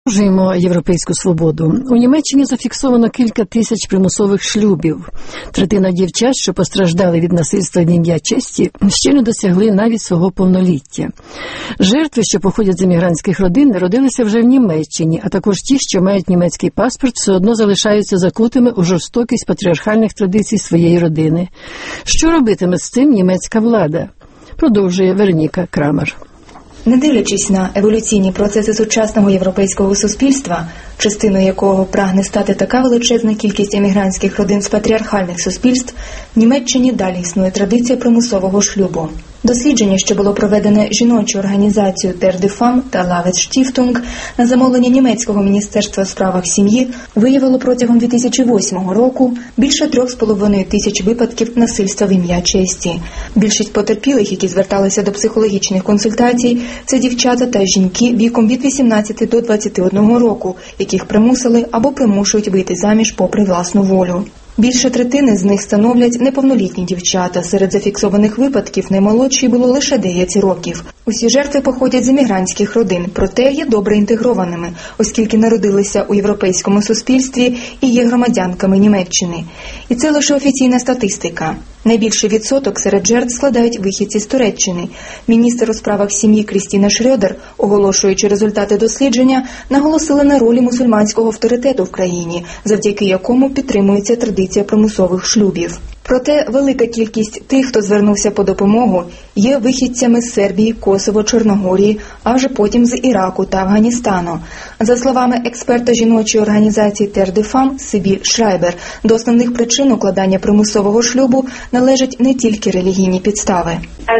Продовжуємо європейську свободу. У Німеччині зафіксовано кілька тисяч примусових шлюбів. Третина дівчат, що постраждали від насильства в ім'я честі, ще не досягли навіть свого повноліття. Жертви, що походять з емігрантських родин, народилися вже в Німеччині, а також ті, що мають німецький паспорт, все одно залишаються закутими у жорстокість патріархальних традицій своєї родини. Що робитиме з цим німецька влада? Продовжує Вероніка Крамер. Не дивлячись на еволюційні процеси сучасного європейського суспільства, частиною якого прагне стати така величезна кількість емігрантських родин з патріархальних суспільств, в Німеччині далі існує традиція примусового шлюбу. Дослідження, що було проведене жіночою організацією Der die Fam та Lavet Stiftung на замовлення німецького міністерства у справах сім'ї, виявило протягом 2008 року більше 3,5 тисяч випадків насильства в ім'я честі. Більшість потерпілих, які зверталися до психологічних консультацій, це дівчата та жінки віком від 18 до 21 року, яких примусили або примушують вийти заміж попри власну волю. Більше третини з них становлять неповнолітні дівчата. Серед зафіксованих випадків наймолодшій було лише 9 років. Усі жертви походять з емігрантських родин, проте є добре інтегрованими, оскільки народилися у європейському суспільстві і є громадянками Німеччини. І це лише офіційна статистика. Найбільший відсоток серед жертв складають вихідці з Туреччини. Міністр у справах сім'ї Крістіна Шрьодер, оголошуючи результати дослідження, наголосила на ролі мусульманського авторитету в країні, завдяки якому підтримується традиція примусових шлюбів. Проте велика кількість тих, хто звернувся по допомогу, є вихідцями з Сербії, Косово, Чорногорії, а вже потім з Іраку та Афганістану. За словами експерта жіночої організації Der die Fam Сибіль Шрайбер, до основних причин укладання примусового шлюбу належать не тільки релігійні підстави.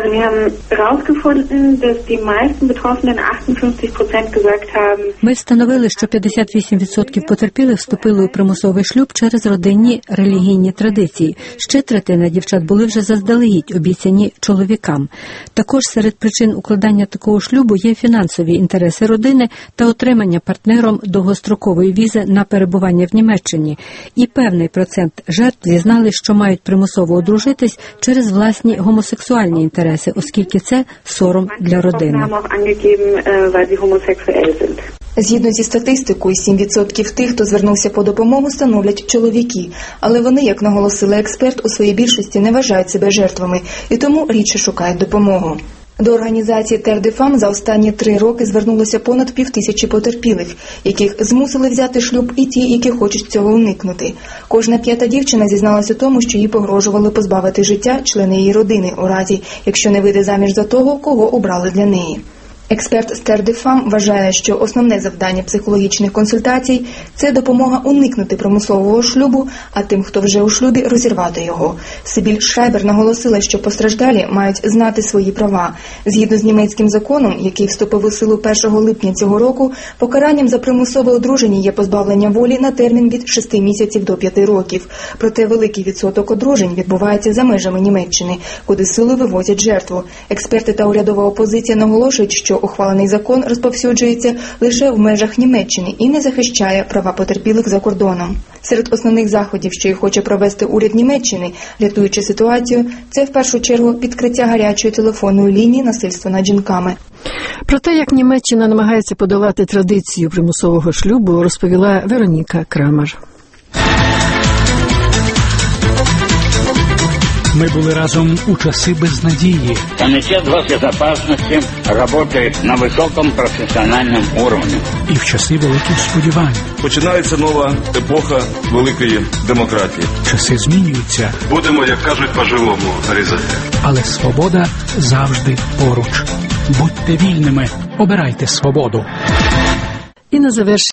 Ми встановили, що 58% потерпілих вступили у примусовий шлюб через родинні релігійні традиції. Ще третина дівчат були вже заздалегідь обіцяні чоловікам. Також серед причин укладання такого шлюбу є фінансові інтереси родини та отримання партнером довгострокової візи на перебування в Німеччині. І певний процент жертв зізнали, що мають примусово одружитись через власні гомосексуальні інтереси, оскільки це сором для родини. Згідно зі статистикою, 7% тих, хто звернувся по допомогу, становлять чоловіки. Але вони, як наголосила експерт, у своїй більшості не вважають себе жертвами і тому рідше шукають допомогу. До організації Der die Fam за останні 3 роки звернулося понад 5000 потерпілих, яких змусили взяти шлюб і ті, які хочуть цього уникнути. Кожна 5-та дівчина зізналася у тому, що їй погрожували позбавити життя члени її родини у разі, якщо не вийде заміж за того, кого обрали для неї. Експерт з Der die Fam вважає, що основне завдання психологічних консультацій – це допомога уникнути примусового шлюбу, а тим, хто вже у шлюбі, розірвати його. Сибіль Шрайбер наголосила, що постраждалі мають знати свої права. Згідно з німецьким законом, який вступив у силу 1 липня цього року, покаранням за примусове одруження є позбавлення волі на термін від 6 місяців до 5 років. Проте великий відсоток одружень відбувається за межами Німеччини, куди силою вивозять жертву. Експерти та урядова опозиція наголошують, що ухвалений закон розповсюджується лише в межах Німеччини і не захищає права потерпілих за кордоном. Серед основних заходів, що й хоче провести уряд Німеччини, рятуючи ситуацію, це в першу чергу відкриття гарячої телефонної лінії насильства над жінками. Про те, як Німеччина намагається подолати традицію примусового шлюбу, розповіла Вероніка Крамер. Мы были разом у часы безнадеги. Комитет госбезопасности работает на высоком профессиональном уровне. І в часи великих сподівань. Починається нова епоха великої демократії. Часи змінюються. Будемо, як кажуть, по-живому різати. Але свобода завжди поруч. Будьте вільними, обирайте свободу. І на завершення